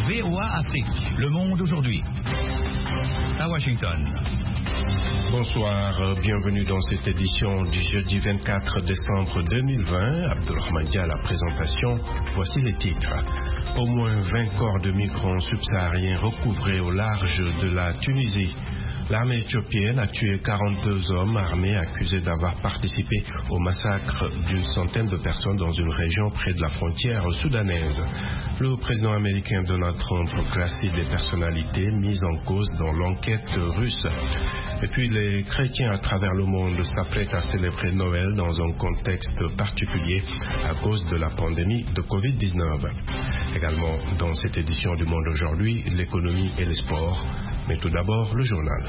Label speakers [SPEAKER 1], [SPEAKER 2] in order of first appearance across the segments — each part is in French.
[SPEAKER 1] VOA Afrique, le monde aujourd'hui. À Washington.
[SPEAKER 2] Bonsoir, bienvenue dans cette édition du jeudi 24 décembre 2020. Abdelrahman Dia à la présentation. Voici les titres. Au moins 20 corps de migrants subsahariens recouvrés au large de la Tunisie. L'armée éthiopienne a tué 42 hommes armés accusés d'avoir participé au massacre d'une centaine de personnes dans une région près de la frontière soudanaise. Le président américain Donald Trump classe des personnalités mises en cause dans l'enquête russe. Et puis les chrétiens à travers le monde s'apprêtent à célébrer Noël dans un contexte particulier à cause de la pandémie de Covid-19. Également dans cette édition du Monde aujourd'hui, l'économie et les sports. Mais tout d'abord, le journal.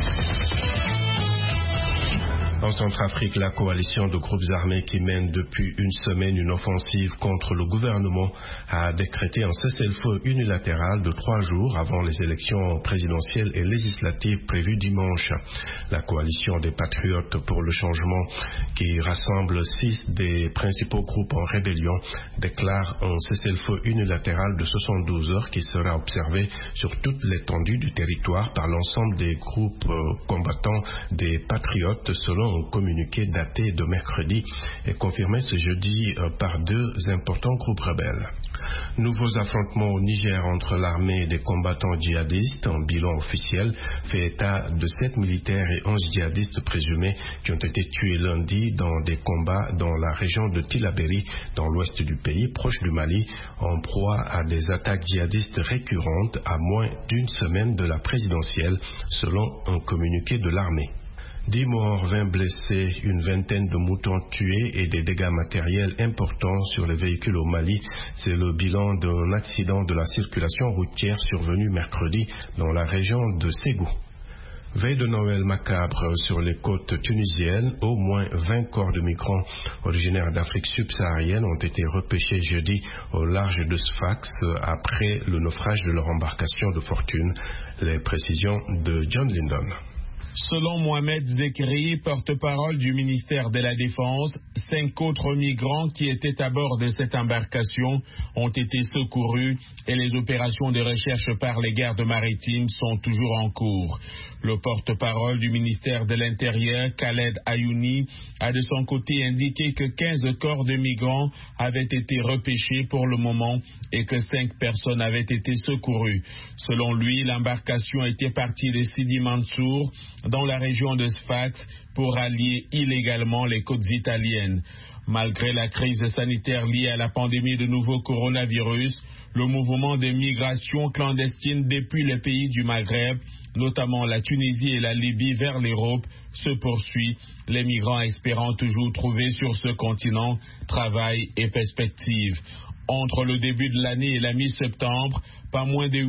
[SPEAKER 2] En Centrafrique, la coalition de groupes armés qui mène depuis une semaine une offensive contre le gouvernement a décrété un cessez-le-feu unilatéral de 3 jours avant les élections présidentielles et législatives prévues dimanche. La coalition des Patriotes pour le changement, qui rassemble 6 des principaux groupes en rébellion, déclare un cessez-le-feu unilatéral de 72 heures qui sera observé sur toute l'étendue du territoire par l'ensemble des groupes combattants des Patriotes selon un communiqué daté de mercredi et confirmé ce jeudi par 2 importants groupes rebelles. Nouveaux affrontements au Niger entre l'armée et des combattants djihadistes. Un bilan officiel fait état de 7 militaires et 11 djihadistes présumés qui ont été tués lundi dans des combats dans la région de Tillabéri, dans l'ouest du pays, proche du Mali, en proie à des attaques djihadistes récurrentes à moins d'une semaine de la présidentielle, selon un communiqué de l'armée. 10 morts, 20 blessés, une vingtaine de moutons tués et des dégâts matériels importants sur les véhicules au Mali. C'est le bilan d'un accident de la circulation routière survenu mercredi dans la région de Ségou. Veille de Noël macabre sur les côtes tunisiennes, au moins 20 corps de migrants originaires d'Afrique subsaharienne ont été repêchés jeudi au large de Sfax après le naufrage de leur embarcation de fortune. Les précisions de John Lyndon.
[SPEAKER 3] Selon Mohamed Zekri, porte-parole du ministère de la Défense, 5 autres migrants qui étaient à bord de cette embarcation ont été secourus et les opérations de recherche par les gardes maritimes sont toujours en cours. Le porte-parole du ministère de l'Intérieur, Khaled Ayouni, a de son côté indiqué que 15 corps de migrants avaient été repêchés pour le moment et que 5 personnes avaient été secourues. Selon lui, l'embarcation était partie de Sidi Mansour, dans la région de Sfax, pour allier illégalement les côtes italiennes. Malgré la crise sanitaire liée à la pandémie de nouveau coronavirus, le mouvement de migration clandestine depuis les pays du Maghreb, notamment la Tunisie et la Libye vers l'Europe, se poursuit, les migrants espérant toujours trouver sur ce continent travail et perspectives. Entre le début de l'année et la mi-septembre, pas moins de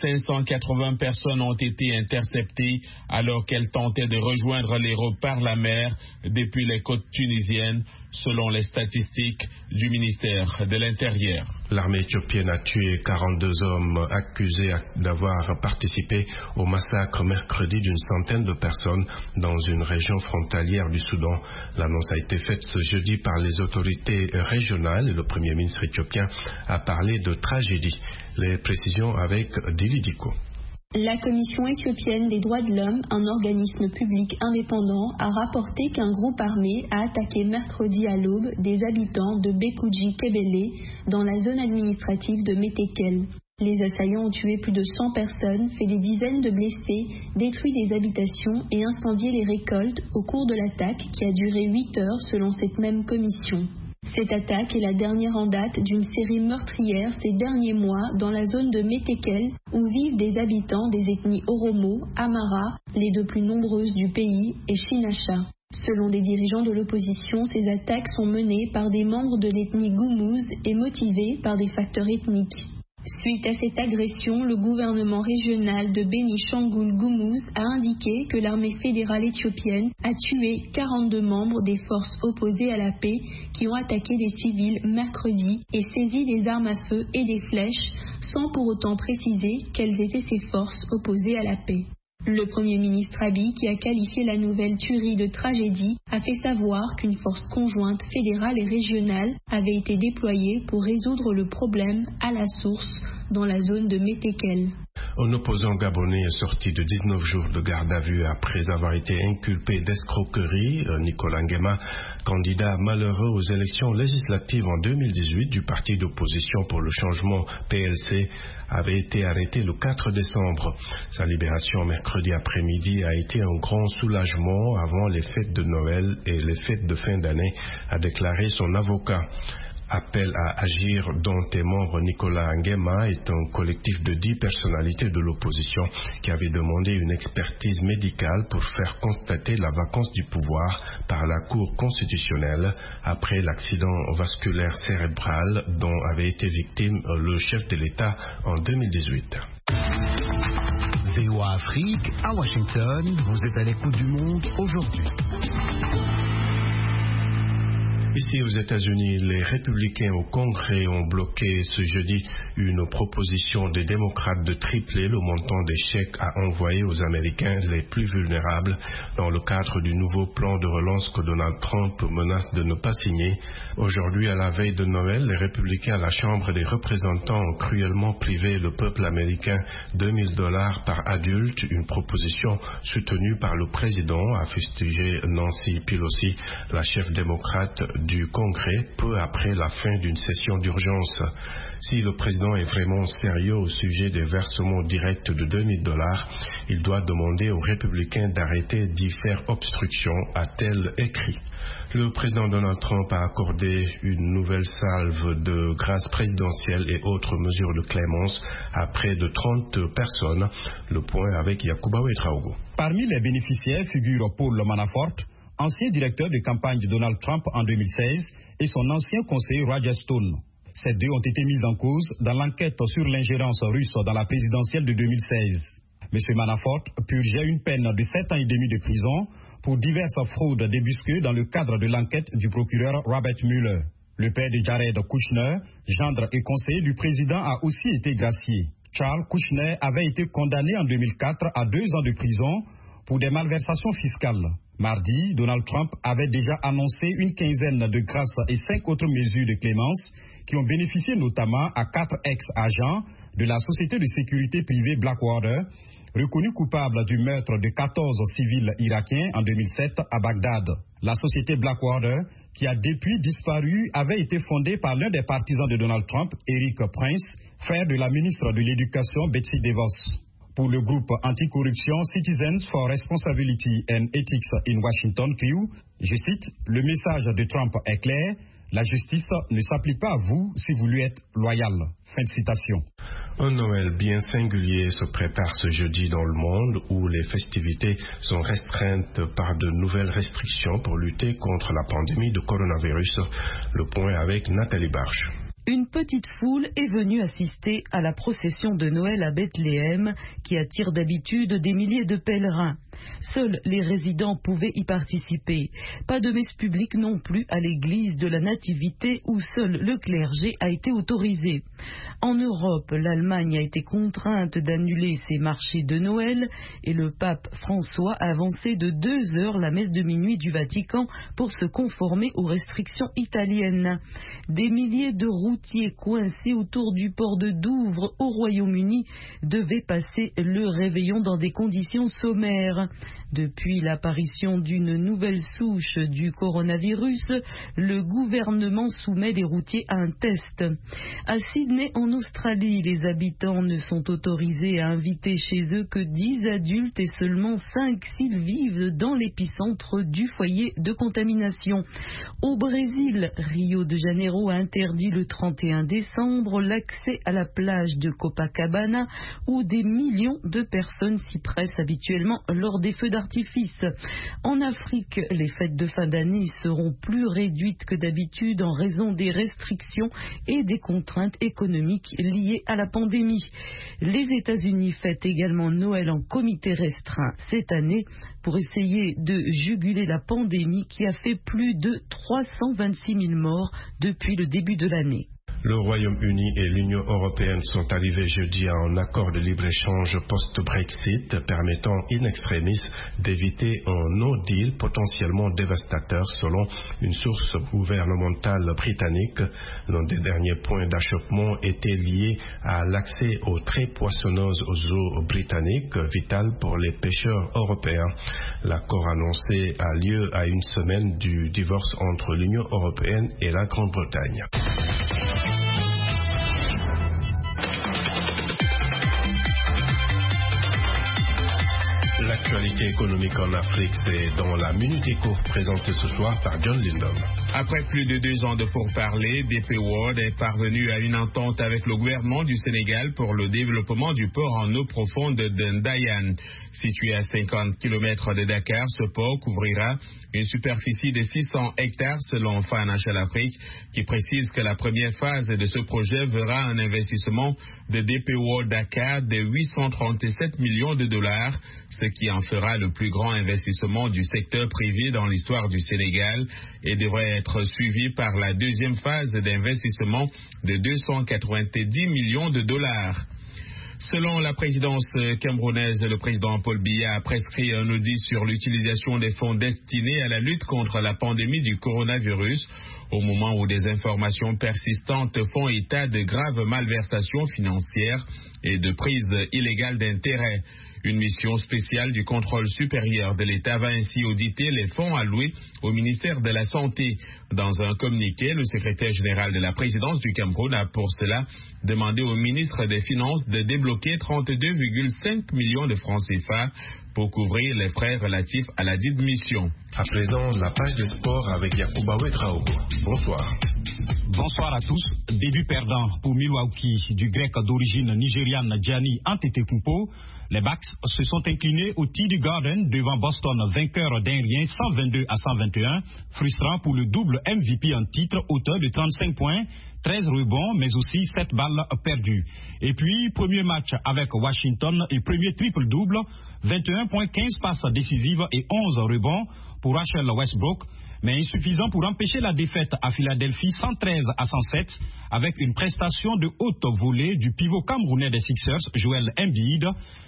[SPEAKER 3] 8580 personnes ont été interceptées alors qu'elles tentaient de rejoindre l'Europe par la mer depuis les côtes tunisiennes, selon les statistiques du ministère de l'Intérieur.
[SPEAKER 2] L'armée éthiopienne a tué 42 hommes accusés d'avoir participé au massacre mercredi d'une centaine de personnes dans une région frontalière du Soudan. L'annonce a été faite ce jeudi par les autorités régionales et le Premier ministre éthiopien a parlé de tragédie. Les précisions avec Dili Diko.
[SPEAKER 4] La Commission éthiopienne des droits de l'homme, un organisme public indépendant, a rapporté qu'un groupe armé a attaqué mercredi à l'aube des habitants de Bekuji-Kebele dans la zone administrative de Metekel. Les assaillants ont tué plus de 100 personnes, fait des dizaines de blessés, détruit des habitations et incendié les récoltes au cours de l'attaque qui a duré 8 heures selon cette même commission. Cette attaque est la dernière en date d'une série meurtrière ces derniers mois dans la zone de Metekel où vivent des habitants des ethnies Oromo, Amara, les 2 plus nombreuses du pays, et Chinasha. Selon des dirigeants de l'opposition, ces attaques sont menées par des membres de l'ethnie Gumuz et motivées par des facteurs ethniques. Suite à cette agression, le gouvernement régional de Bénishangul-Gumuz a indiqué que l'armée fédérale éthiopienne a tué 42 membres des forces opposées à la paix qui ont attaqué des civils mercredi et saisi des armes à feu et des flèches sans pour autant préciser quelles étaient ces forces opposées à la paix. Le Premier ministre Abiy, qui a qualifié la nouvelle tuerie de tragédie, a fait savoir qu'une force conjointe fédérale et régionale avait été déployée pour résoudre le problème à la source, dans la zone de Métékel.
[SPEAKER 2] Un opposant gabonais est sorti de 19 jours de garde à vue après avoir été inculpé d'escroquerie. Nicolas Nguema, candidat malheureux aux élections législatives en 2018 du parti d'opposition pour le changement PLC, avait été arrêté le 4 décembre. Sa libération mercredi après-midi a été un grand soulagement avant les fêtes de Noël et les fêtes de fin d'année, a déclaré son avocat. Appel à agir dont est membre Nicolas Nguema est un collectif de 10 personnalités de l'opposition qui avait demandé une expertise médicale pour faire constater la vacance du pouvoir par la Cour constitutionnelle après l'accident vasculaire cérébral dont avait été victime le chef de l'État en 2018.
[SPEAKER 1] VOA Afrique, à Washington, vous êtes à l'écoute du monde aujourd'hui.
[SPEAKER 2] Ici aux États-Unis, les républicains au Congrès ont bloqué ce jeudi une proposition des démocrates de tripler le montant des chèques à envoyer aux Américains les plus vulnérables dans le cadre du nouveau plan de relance que Donald Trump menace de ne pas signer. Aujourd'hui, à la veille de Noël, les républicains à la Chambre des représentants ont cruellement privé le peuple américain $2 000 par adulte, une proposition soutenue par le président, a fustigé Nancy Pelosi, la chef démocrate du Congrès, peu après la fin d'une session d'urgence. Si le président est vraiment sérieux au sujet des versements directs de $2 000, il doit demander aux républicains d'arrêter d'y faire obstruction, a-t-elle écrit. Le président Donald Trump a accordé une nouvelle salve de grâce présidentielle et autres mesures de clémence à près de 30 personnes. Le point avec Yacouba Ouedraogo.
[SPEAKER 5] Parmi les bénéficiaires figurent Paul Manafort, ancien directeur de campagne de Donald Trump en 2016, et son ancien conseiller Roger Stone. Ces deux ont été mis en cause dans l'enquête sur l'ingérence russe dans la présidentielle de 2016. M. Manafort purgeait une peine de 7 ans et demi de prison pour diverses fraudes débusquées dans le cadre de l'enquête du procureur Robert Mueller. Le père de Jared Kushner, gendre et conseiller du président, a aussi été gracié. Charles Kushner avait été condamné en 2004 à 2 ans de prison pour des malversations fiscales. Mardi, Donald Trump avait déjà annoncé une quinzaine de grâces et 5 autres mesures de clémence qui ont bénéficié notamment à 4 ex-agents de la société de sécurité privée Blackwater, reconnus coupables du meurtre de 14 civils irakiens en 2007 à Bagdad. La société Blackwater, qui a depuis disparu, avait été fondée par l'un des partisans de Donald Trump, Eric Prince, frère de la ministre de l'Éducation Betsy DeVos. Pour le groupe anticorruption Citizens for Responsibility and Ethics in Washington, CREW, je cite, « Le message de Trump est clair, la justice ne s'applique pas à vous si vous lui êtes loyal. » Fin de citation.
[SPEAKER 2] Un Noël bien singulier se prépare ce jeudi dans le monde où les festivités sont restreintes par de nouvelles restrictions pour lutter contre la pandémie de coronavirus. Le point avec Nathalie Barche.
[SPEAKER 6] Une petite foule est venue assister à la procession de Noël à Bethléem qui attire d'habitude des milliers de pèlerins. Seuls les résidents pouvaient y participer. Pas de messe publique non plus à l'église de la Nativité où seul le clergé a été autorisé. En Europe, l'Allemagne a été contrainte d'annuler ses marchés de Noël et le pape François a avancé de 2 heures la messe de minuit du Vatican pour se conformer aux restrictions italiennes. Des milliers de routiers coincés autour du port de Douvres au Royaume-Uni devaient passer le réveillon dans des conditions sommaires. Depuis l'apparition d'une nouvelle souche du coronavirus, le gouvernement soumet les routiers à un test. À Sydney, en Australie, les habitants ne sont autorisés à inviter chez eux que 10 adultes et seulement 5 s'ils vivent dans l'épicentre du foyer de contamination. Au Brésil, Rio de Janeiro a interdit le 31 décembre l'accès à la plage de Copacabana où des millions de personnes s'y pressent habituellement lors des feux d'artifice. En Afrique, les fêtes de fin d'année seront plus réduites que d'habitude en raison des restrictions et des contraintes économiques liées à la pandémie. Les États-Unis fêtent également Noël en comité restreint cette année pour essayer de juguler la pandémie qui a fait plus de 326 000 morts depuis le début de l'année.
[SPEAKER 2] Le Royaume-Uni et l'Union européenne sont arrivés jeudi à un accord de libre-échange post-Brexit permettant in extremis d'éviter un no deal potentiellement dévastateur selon une source gouvernementale britannique. L'un des derniers points d'achoppement était lié à l'accès aux très poissonneuses eaux britanniques, vital pour les pêcheurs européens. L'accord annoncé a lieu à une semaine du divorce entre l'Union européenne et la Grande-Bretagne. L'actualité économique en Afrique, c'est dans la Minute Éco présentée ce soir par John Lindom.
[SPEAKER 3] Après plus de 2 ans de pourparlers, DP World est parvenu à une entente avec le gouvernement du Sénégal pour le développement du port en eau profonde de Ndayane. Situé à 50 km de Dakar, ce port couvrira une superficie de 600 hectares selon Financial Afrique, qui précise que la première phase de ce projet verra un investissement de DP World Dakar de 837 millions de dollars, ce qui en fera le plus grand investissement du secteur privé dans l'histoire du Sénégal et devrait être suivi par la deuxième phase d'investissement de 290 millions de dollars. Selon la présidence camerounaise, le président Paul Biya a prescrit un audit sur l'utilisation des fonds destinés à la lutte contre la pandémie du coronavirus, au moment où des informations persistantes font état de graves malversations financières et de prise illégale d'intérêt. Une mission spéciale du contrôle supérieur de l'État va ainsi auditer les fonds alloués au ministère de la Santé. Dans un communiqué, le secrétaire général de la présidence du Cameroun a pour cela demandé au ministre des Finances de débloquer 32,5 millions de francs CFA pour couvrir les frais relatifs à la dite mission.
[SPEAKER 2] À présent, la page de sport avec Yacouba Ouedraogo. Bonsoir.
[SPEAKER 5] Bonsoir à tous. Début perdant pour Milwaukee du grec d'origine nigériane Gianni Antetokounmpo. Les Bucks se sont inclinés au TD Garden devant Boston, vainqueur d'un rien 122 à 121. Frustrant pour le double MVP en titre, auteur de 35 points, 13 rebonds, mais aussi 7 balles perdues. Et puis, premier match avec Washington et premier triple-double, 21 points, 15 passes décisives et 11 rebonds pour Russell Westbrook, mais insuffisant pour empêcher la défaite à Philadelphie 113 à 107 avec une prestation de haute volée du pivot camerounais des Sixers, Joel Embiid,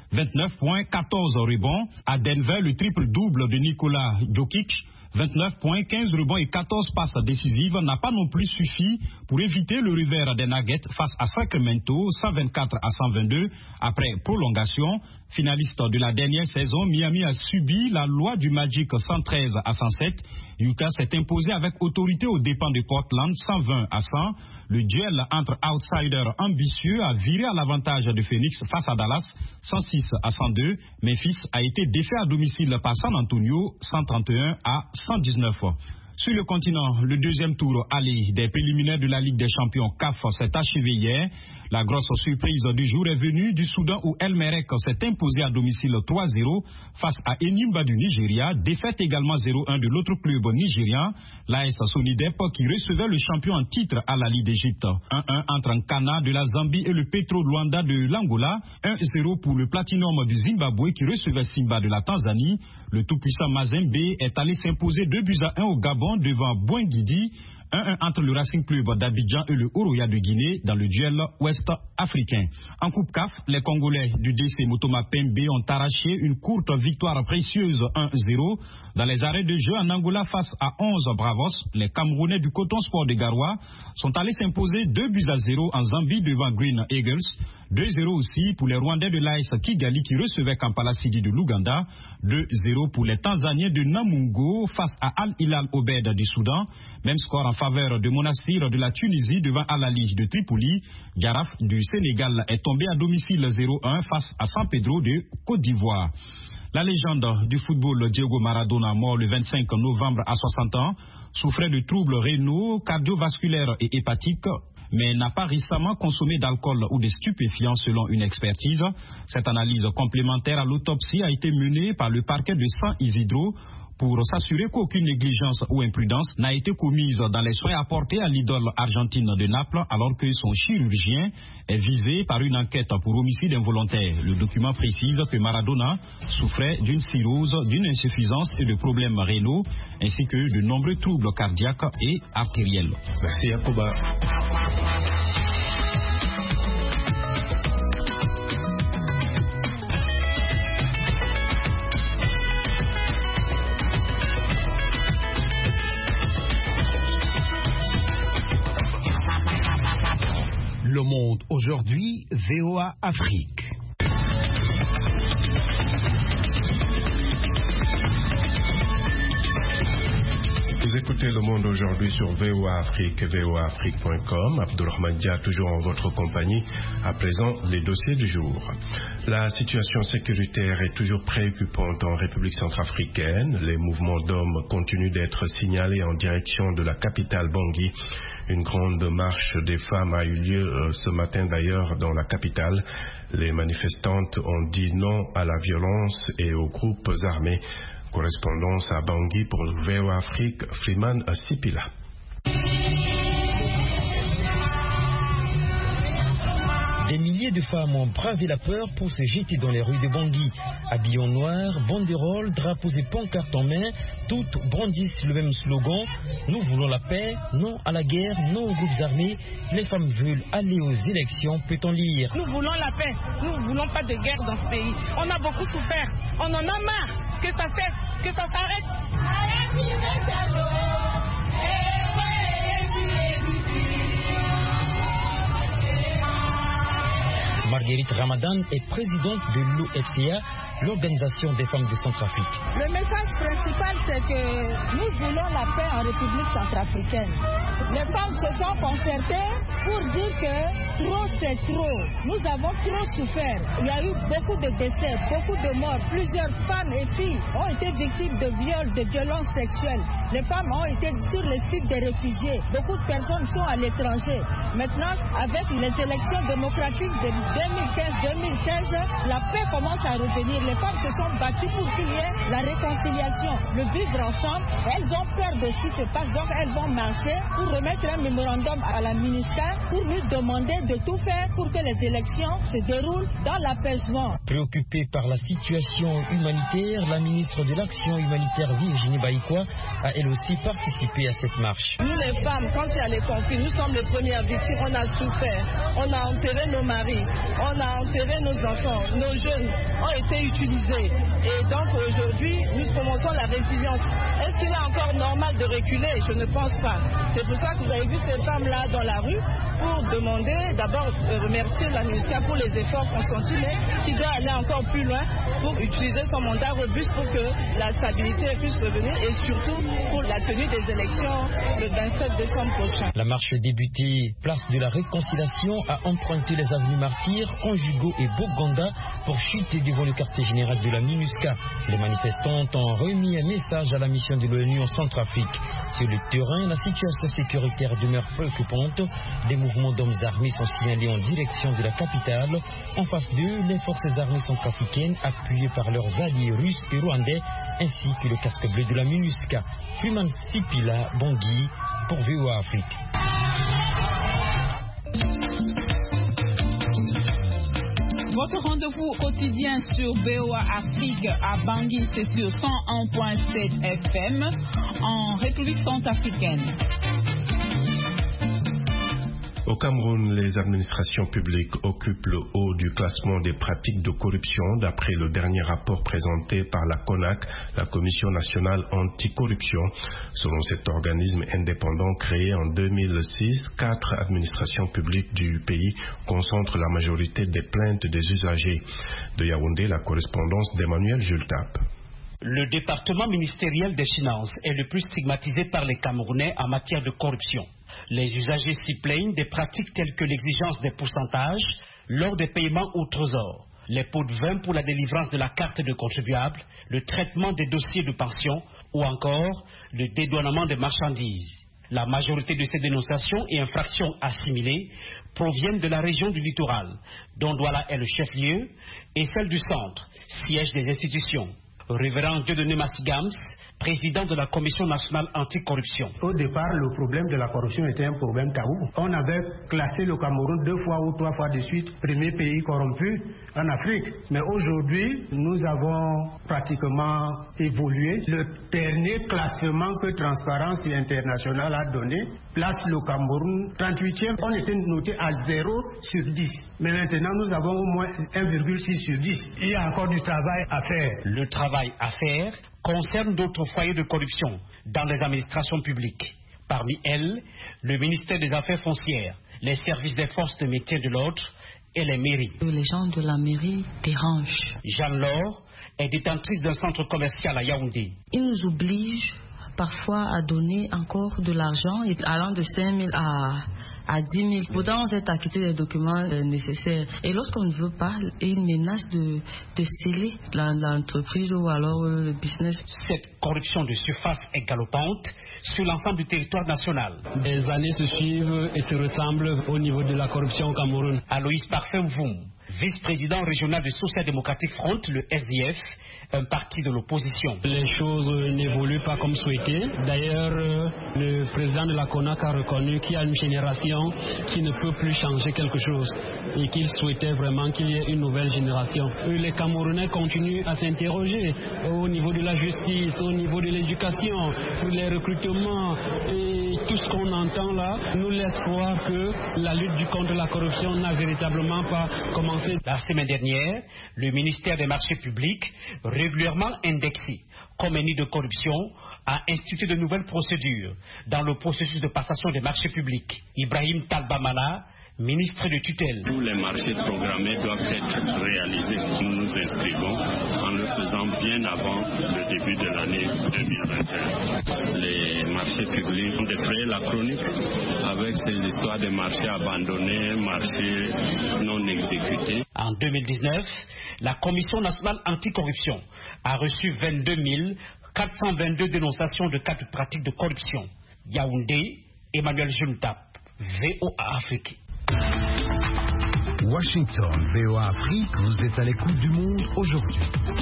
[SPEAKER 5] 29 points, 14 rebonds. À Denver, le triple-double de Nikola Jokic, 29 points, 15 rebonds et 14 passes décisives n'a pas non plus suffi pour éviter le revers des Nuggets face à Sacramento, 124 à 122 après prolongation. Finaliste de la dernière saison, Miami a subi la loi du Magic 113 à 107. Utah s'est imposé avec autorité aux dépens de Portland, 120 à 100. Le duel entre outsiders ambitieux a viré à l'avantage de Phoenix face à Dallas, 106 à 102. Memphis a été défait à domicile par San Antonio, 131 à 119. Sur le continent, le deuxième tour aller des préliminaires de la Ligue des champions CAF s'est achevé hier. La grosse surprise du jour est venue du Soudan où El Merreikh s'est imposé à domicile 3-0 face à Enyimba du Nigeria. Défaite également 0-1 de l'autre club nigérian, l'AS Sonidep, qui recevait le champion en titre à la Ligue d'Égypte. 1-1 entre Nkana de la Zambie et le Petro Luanda de l'Angola. 1-0 pour le Platinum du Zimbabwe qui recevait Simba de la Tanzanie. Le tout-puissant Mazembe est allé s'imposer 2-1 au Gabon devant Boinguidi. 1-1 entre le Racing Club d'Abidjan et le Oroya de Guinée dans le duel ouest-africain. En Coupe CAF, les Congolais du DC Motoma Pembe ont arraché une courte victoire précieuse 1-0. Dans les arrêts de jeu en Angola face à 11 Bravos, les Camerounais du Coton Sport de Garoua sont allés s'imposer 2-0 en Zambie devant Green Eagles. 2-0 aussi pour les Rwandais de l'AS Kigali qui recevaient Kampala Sidi de l'Ouganda. 2-0 pour les Tanzaniens de Namungo face à Al Hilal Obed du Soudan. Même score en faveur de Monastir de la Tunisie devant Al Ahly de Tripoli. Jaraf du Sénégal est tombé à domicile 0-1 face à San Pedro de Côte d'Ivoire. La légende du football Diego Maradona, mort le 25 novembre à 60 ans, souffrait de troubles rénaux, cardiovasculaires et hépatiques, mais n'a pas récemment consommé d'alcool ou de stupéfiants selon une expertise. Cette analyse complémentaire à l'autopsie a été menée par le parquet de San Isidro pour s'assurer qu'aucune négligence ou imprudence n'a été commise dans les soins apportés à l'idole argentine de Naples alors que son chirurgien est visé par une enquête pour homicide involontaire. Le document précise que Maradona souffrait d'une cirrhose, d'une insuffisance et de problèmes rénaux, ainsi que de nombreux troubles cardiaques et artériels.
[SPEAKER 2] Merci Yacouba.
[SPEAKER 7] Le Monde aujourd'hui, VOA Afrique.
[SPEAKER 2] Vous écoutez Le Monde aujourd'hui sur VOA Afrique, voaafrique.com. Abdourahmane Dia, toujours en votre compagnie. À présent, les dossiers du jour. La situation sécuritaire est toujours préoccupante en République centrafricaine. Les mouvements d'hommes continuent d'être signalés en direction de la capitale Bangui. Une grande marche des femmes a eu lieu ce matin d'ailleurs dans la capitale. Les manifestantes ont dit non à la violence et aux groupes armés. Correspondance à Bangui pour VOA Afrique, Freeman Sipila.
[SPEAKER 8] Des milliers de femmes ont bravé la peur pour se jeter dans les rues de Bangui. Habillées en noir, banderoles, drapeaux et pancartes en main, toutes brandissent le même slogan. Nous voulons la paix, non à la guerre, non aux groupes armés. Les femmes veulent aller aux élections, peut-on lire.
[SPEAKER 9] Nous voulons la paix, nous ne voulons pas de guerre dans ce pays. On a beaucoup souffert, on en a marre. Que ça cesse, que ça s'arrête.
[SPEAKER 8] Marguerite Ramadan est présidente de l'OFCA, l'Organisation des femmes de Centrafrique.
[SPEAKER 9] Le message principal, c'est que nous voulons la paix en République centrafricaine. Les femmes se sont concertées pour dire que trop c'est trop. Nous avons trop souffert. Il y a eu beaucoup de décès, beaucoup de morts. Plusieurs femmes et filles ont été victimes de viols, de violences sexuelles. Les femmes ont été sur les sites des réfugiés. Beaucoup de personnes sont à l'étranger. Maintenant, avec les élections démocratiques de 2015-2016, la paix commence à revenir. Les femmes se sont battues pour qu'il y ait la réconciliation, le vivre ensemble. Elles ont peur de ce qui se passe, donc elles vont marcher pour remettre un mémorandum à la MINUSCA pour lui demander de tout faire pour que les élections se déroulent dans l'apaisement.
[SPEAKER 8] Préoccupée par la situation humanitaire, la ministre de l'Action humanitaire Virginie Baïkoa a elle aussi participé à cette marche.
[SPEAKER 9] Nous les femmes, quand il y a les conflits, nous sommes les premières victimes. On a souffert, on a enterré nos maris, on a enterré nos enfants, nos jeunes ont été utilisés. Et donc aujourd'hui, nous commençons la résilience. Est-ce qu'il est encore normal de reculer? Je ne pense pas. C'est pour ça que vous avez vu ces femmes-là dans la rue pour demander, d'abord remercier la MINUSCA pour les efforts consentis, mais qui doit aller encore plus loin pour utiliser son mandat robuste pour que la stabilité puisse revenir et surtout pour la tenue des élections le 27 décembre prochain.
[SPEAKER 8] La marche débutée place de la réconciliation a emprunté les avenues Martyrs, Conjugo et Boganda pour chuter devant le quartier général de la MINUSCA. Les manifestantes ont remis un message à la mission de l'ONU en Centrafrique. Sur le terrain, la situation sécuritaire demeure préoccupante. Des mouvements d'hommes armés sont signalés en direction de la capitale. En face d'eux, les forces armées centrafricaines appuyées par leurs alliés russes et rwandais, ainsi que le casque bleu de la MINUSCA. Freeman Sipila, Bangui, pour VOA Afrique.
[SPEAKER 10] Votre rendez-vous quotidien sur VOA Afrique à Bangui, c'est sur 101.7 FM en République centrafricaine.
[SPEAKER 2] Au Cameroun, les administrations publiques occupent le haut du classement des pratiques de corruption d'après le dernier rapport présenté par la CONAC, la Commission nationale anticorruption. Selon cet organisme indépendant créé en 2006, 4 administrations publiques du pays concentrent la majorité des plaintes des usagers. De Yaoundé, la correspondance d'Emmanuel Jultap.
[SPEAKER 11] Le département ministériel des Finances est le plus stigmatisé par les Camerounais en matière de corruption. Les usagers s'y plaignent des pratiques telles que l'exigence des pourcentages lors des paiements au trésor, les pots de vin pour la délivrance de la carte de contribuable, le traitement des dossiers de pension ou encore le dédouanement des marchandises. La majorité de ces dénonciations et infractions assimilées proviennent de la région du littoral, dont Douala est le chef-lieu, et celle du centre, siège des institutions. Révérend Dieudonné Massigams, président de la Commission nationale anticorruption.
[SPEAKER 12] Au départ, le problème de la corruption était un problème tabou. On avait classé le Cameroun 2 fois ou 3 fois de suite, premier pays corrompu en Afrique. Mais aujourd'hui, nous avons pratiquement évolué. Le dernier classement que Transparence International a donné place le Cameroun 38e. On était noté à 0 sur 10. Mais maintenant, nous avons au moins 1,6 sur 10. Il y a encore du travail à faire.
[SPEAKER 11] Le travail à faire concerne d'autres foyers de corruption dans les administrations publiques. Parmi elles, le ministère des Affaires foncières, les services des forces de maintien de l'ordre et les mairies.
[SPEAKER 13] Les gens de la mairie dérangent.
[SPEAKER 11] Jeanne Laure est détentrice d'un centre commercial à Yaoundé.
[SPEAKER 13] Ils nous obligent parfois à donner encore de l'argent allant de 5 000 à 10 000. Pourtant, on s'est acquitté des documents nécessaires. Et lorsqu'on ne veut pas, ils menacent de sceller l'entreprise ou alors le business.
[SPEAKER 11] Cette corruption de surface est galopante sur l'ensemble du territoire national.
[SPEAKER 14] Les années se suivent et se ressemblent au niveau de la corruption au Cameroun.
[SPEAKER 11] Aloïs Parfum-Voum, vice-président régional du Social Democratic Front, le SDF, un parti de l'opposition.
[SPEAKER 14] Les choses n'évoluent pas comme souhaité. D'ailleurs, le président de la CONAC a reconnu qu'il y a une génération qui ne peut plus changer quelque chose et qu'il souhaitait vraiment qu'il y ait une nouvelle génération. Les Camerounais continuent à s'interroger au niveau de la justice, au niveau de l'éducation, sur les recrutements et tout ce qu'on entend là nous laisse croire que la lutte contre la corruption n'a véritablement pas commencé.
[SPEAKER 11] La semaine dernière, le ministère des Marchés publics, régulièrement indexé comme un nid de corruption, a institué de nouvelles procédures dans le processus de passation des marchés publics. Ibrahim Talbamala, ministre de tutelle.
[SPEAKER 15] Tous les marchés programmés doivent être réalisés. Nous nous inscrivons en le faisant bien avant le début de l'année 2021. Les marchés publics ont défrayé la chronique avec ces histoires de marchés abandonnés, marchés non exécutés.
[SPEAKER 11] En 2019, la Commission nationale anticorruption a reçu 22 422 dénonciations de cas de pratique de corruption. Yaoundé, Emmanuel Juntap, VOA Afrique.
[SPEAKER 7] Washington, VOA Afrique, vous êtes à l'écoute du monde aujourd'hui.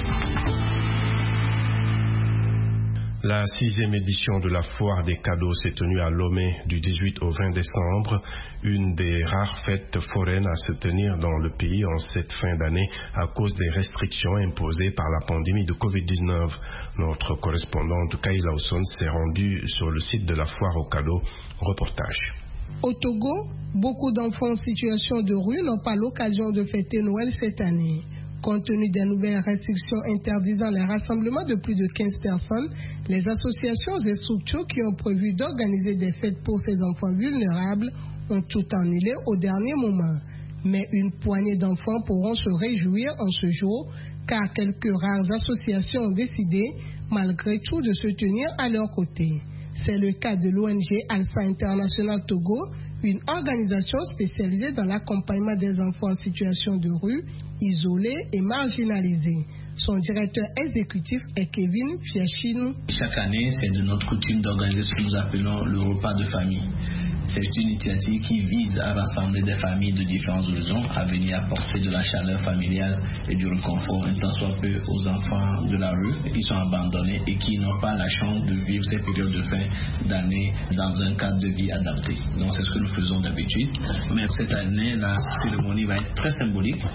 [SPEAKER 2] La 6e édition de la foire des cadeaux s'est tenue à Lomé du 18 au 20 décembre, une des rares fêtes foraines à se tenir dans le pays en cette fin d'année à cause des restrictions imposées par la pandémie de Covid-19. Notre correspondante Kayla Osson s'est rendue sur le site de la foire aux cadeaux. Reportage.
[SPEAKER 16] Au Togo, beaucoup d'enfants en situation de rue n'ont pas l'occasion de fêter Noël cette année. Compte tenu des nouvelles restrictions interdisant les rassemblements de plus de 15 personnes, les associations et structures qui ont prévu d'organiser des fêtes pour ces enfants vulnérables ont tout annulé au dernier moment. Mais une poignée d'enfants pourront se réjouir en ce jour, car quelques rares associations ont décidé, malgré tout, de se tenir à leur côté. C'est le cas de l'ONG Alsa International Togo, une organisation spécialisée dans l'accompagnement des enfants en situation de rue, isolés et marginalisés. Son directeur exécutif est Kevin Fiachino.
[SPEAKER 17] Chaque année, c'est de notre coutume d'organiser ce que nous appelons le repas de famille. C'est une initiative qui vise à rassembler des familles de différents horizons, à venir apporter de la chaleur familiale et du réconfort, un tant soit peu aux enfants de la rue qui sont abandonnés et qui n'ont pas la chance de vivre ces périodes de fin d'année dans un cadre de vie adapté. Donc c'est ce que nous faisons d'habitude. Mais cette année, la cérémonie va être très symbolique,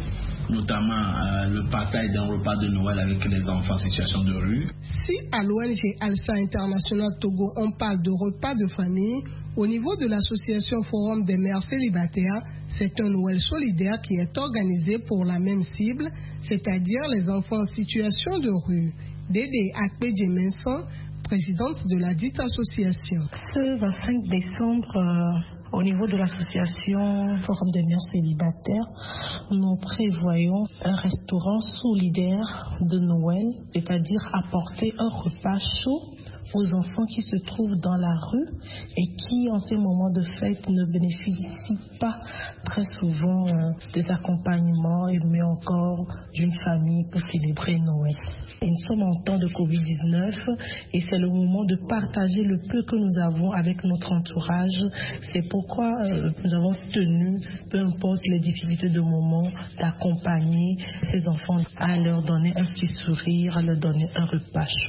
[SPEAKER 17] notamment le partage d'un repas de Noël avec les enfants en situation de rue.
[SPEAKER 16] Si à l'ONG Alsa International Togo, on parle de repas de famille, au niveau de l'association Forum des mères célibataires, c'est un Noël solidaire qui est organisé pour la même cible, c'est-à-dire les enfants en situation de rue. Dédé Akpedjemensan, présidente de la dite association.
[SPEAKER 18] Ce 25 décembre, au niveau de l'association Forum des mères célibataires, nous prévoyons un restaurant solidaire de Noël, c'est-à-dire apporter un repas chaud aux enfants qui se trouvent dans la rue et qui, en ces moments de fête, ne bénéficient pas très souvent des accompagnements et mieux encore d'une famille pour célébrer Noël. Et nous sommes en temps de Covid-19 et c'est le moment de partager le peu que nous avons avec notre entourage. C'est pourquoi nous avons tenu, peu importe les difficultés de moment, d'accompagner ces enfants à leur donner un petit sourire, à leur donner un repas chaud.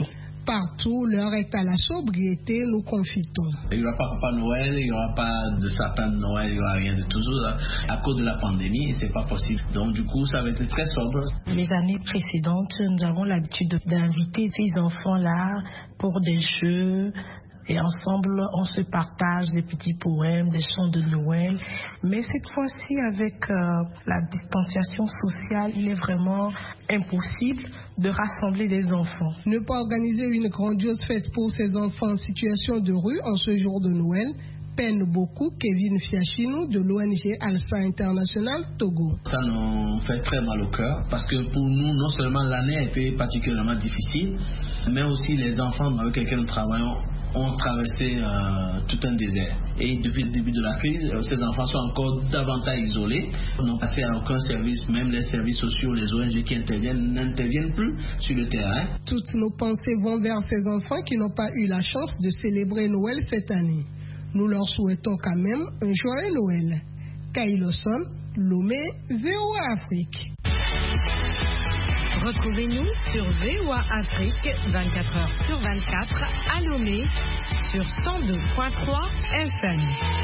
[SPEAKER 16] Partout, l'heure est à la sobriété, nous confie-t-on.
[SPEAKER 17] Il n'y aura pas Papa Noël, il n'y aura pas de sapin de Noël, il n'y aura rien de tout ça. À cause de la pandémie, c'est pas possible. Donc du coup, ça va être très sobre.
[SPEAKER 18] Les années précédentes, nous avons l'habitude d'inviter ces enfants-là pour des jeux. Et ensemble, on se partage des petits poèmes, des chants de Noël. Mais cette fois-ci, avec la distanciation sociale, il est vraiment impossible de rassembler des enfants.
[SPEAKER 16] Ne pas organiser une grandiose fête pour ces enfants en situation de rue en ce jour de Noël peine beaucoup Kevin Fiachinou de l'ONG Alsa International Togo.
[SPEAKER 17] Ça nous fait très mal au cœur parce que pour nous, non seulement l'année a été particulièrement difficile, mais aussi les enfants avec lesquels nous travaillons ont traversé tout un désert. Et depuis le début de la crise, ces enfants sont encore davantage isolés. Ils n'ont accès à aucun service, même les services sociaux, les ONG qui interviennent n'interviennent plus sur le terrain.
[SPEAKER 16] Toutes nos pensées vont vers ces enfants qui n'ont pas eu la chance de célébrer Noël cette année. Nous leur souhaitons quand même un joyeux Noël. Kailoson, Lomé, VOA Afrique.
[SPEAKER 19] Retrouvez-nous sur VOA Afrique 24h sur 24 à Lomé sur 102.3 FM.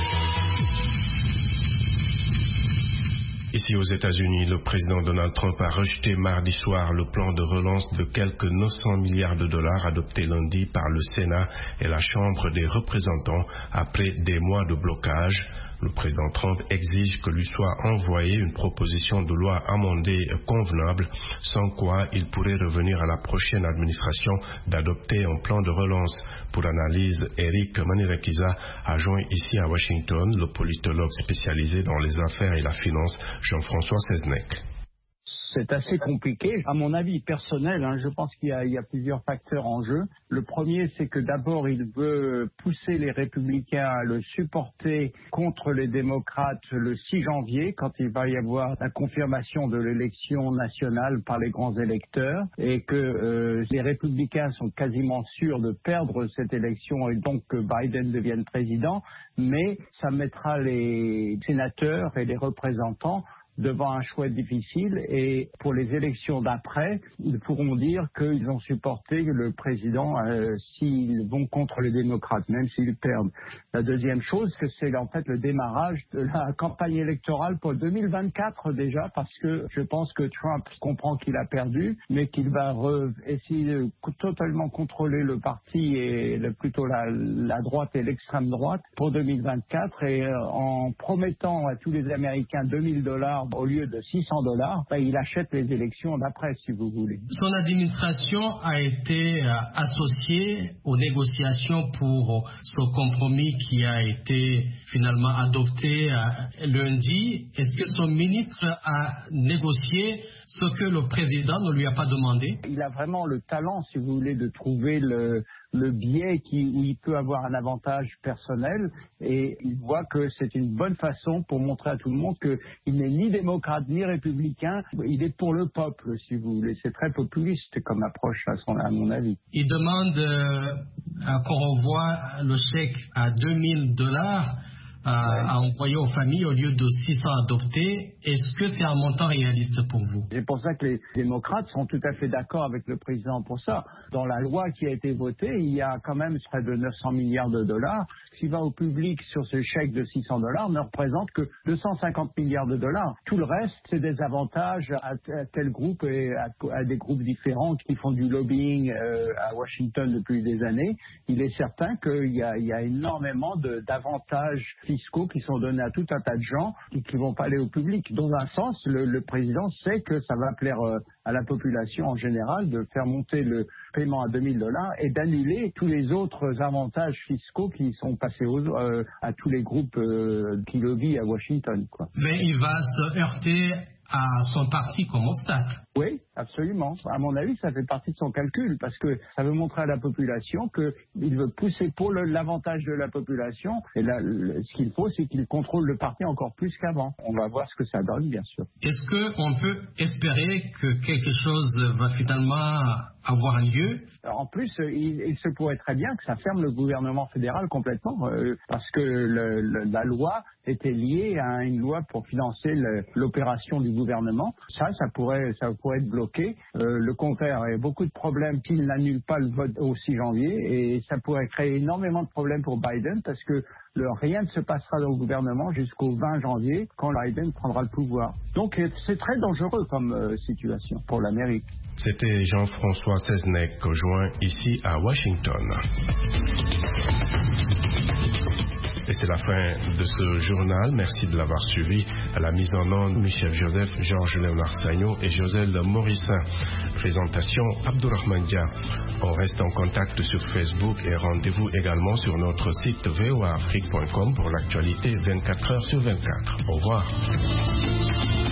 [SPEAKER 2] Ici aux États-Unis, le président Donald Trump a rejeté mardi soir le plan de relance de quelques 900 milliards de dollars adopté lundi par le Sénat et la Chambre des représentants après des mois de blocage. Le président Trump exige que lui soit envoyée une proposition de loi amendée convenable, sans quoi il pourrait revenir à la prochaine administration d'adopter un plan de relance. Pour analyse, Eric Manirekiza a joint ici à Washington le politologue spécialisé dans les affaires et la finance, Jean-François Seznec.
[SPEAKER 20] C'est assez compliqué. À mon avis personnel, je pense qu'il y a plusieurs facteurs en jeu. Le premier, c'est que d'abord, il veut pousser les républicains à le supporter contre les démocrates le 6 janvier, quand il va y avoir la confirmation de l'élection nationale par les grands électeurs, et que les républicains sont quasiment sûrs de perdre cette élection et donc que Biden devienne président, mais ça mettra les sénateurs et les représentants devant un choix difficile, et pour les élections d'après, ils pourront dire qu'ils ont supporté le président s'ils vont contre les démocrates, même s'ils perdent. La deuxième chose, c'est en fait le démarrage de la campagne électorale pour 2024 déjà, parce que je pense que Trump comprend qu'il a perdu, mais qu'il va essayer de totalement contrôler le parti et plutôt la droite et l'extrême droite pour 2024, et en promettant à tous les Américains $2000 au lieu de $600, il achète les élections d'après, si vous voulez.
[SPEAKER 21] Son administration a été associée aux négociations pour ce compromis qui a été finalement adopté lundi. Est-ce que son ministre a négocié ce que le président ne lui a pas demandé?
[SPEAKER 20] Il a vraiment le talent, si vous voulez, de trouver le biais où il peut avoir un avantage personnel, et il voit que c'est une bonne façon pour montrer à tout le monde qu'il n'est ni démocrate ni républicain, il est pour le peuple, si vous voulez. C'est très populiste comme approche à mon avis.
[SPEAKER 21] Il demande qu'on revoie le chèque à $2000 à envoyer aux familles au lieu de 600 adoptés. Est-ce que c'est un montant réaliste pour vous?
[SPEAKER 20] C'est pour ça que les démocrates sont tout à fait d'accord avec le président pour ça. Dans la loi qui a été votée, il y a quand même près de 900 milliards de dollars. Ce qui va au public sur ce chèque de $600 ne représente que 250 milliards de dollars. Tout le reste, c'est des avantages à tel groupe et à des groupes différents qui font du lobbying à Washington depuis des années. Il est certain qu'il y a énormément d'avantages fiscaux qui sont donnés à tout un tas de gens et qui vont pas aller au public. Dans un sens, le président sait que ça va plaire à la population en général de faire monter le paiement à $2000 et d'annuler tous les autres avantages fiscaux qui sont passés à tous les groupes qui lobbyent à Washington, quoi.
[SPEAKER 21] Mais il va se heurter à son parti comme obstacle.
[SPEAKER 20] Oui, absolument. À mon avis, ça fait partie de son calcul, parce que ça veut montrer à la population qu'il veut pousser pour l'avantage de la population, et là, ce qu'il faut, c'est qu'il contrôle le parti encore plus qu'avant. On va voir ce que ça donne, bien sûr.
[SPEAKER 21] Est-ce qu'on peut espérer que quelque chose va finalement avoir lieu
[SPEAKER 20] En plus, il se pourrait très bien que ça ferme le gouvernement fédéral complètement, parce que la loi était liée à une loi pour financer l'opération du gouvernement. Ça pourrait être bloqué. Le Congrès aurait beaucoup de problèmes s'il n'annule pas le vote au 6 janvier, et ça pourrait créer énormément de problèmes pour Biden, parce que rien ne se passera dans le gouvernement jusqu'au 20 janvier, quand Biden prendra le pouvoir. Donc c'est très dangereux comme situation pour l'Amérique.
[SPEAKER 2] C'était Jean-François Seznec, joint ici à Washington. Et c'est la fin de ce journal. Merci de l'avoir suivi. À la mise en onde, Michel Joseph, Georges-Léonard Sagnon et Joselle Morissin. Présentation, Abdourahmane Dia. On reste en contact sur Facebook et rendez-vous également sur notre site voaafrique.com pour l'actualité 24 heures sur 24. Au revoir.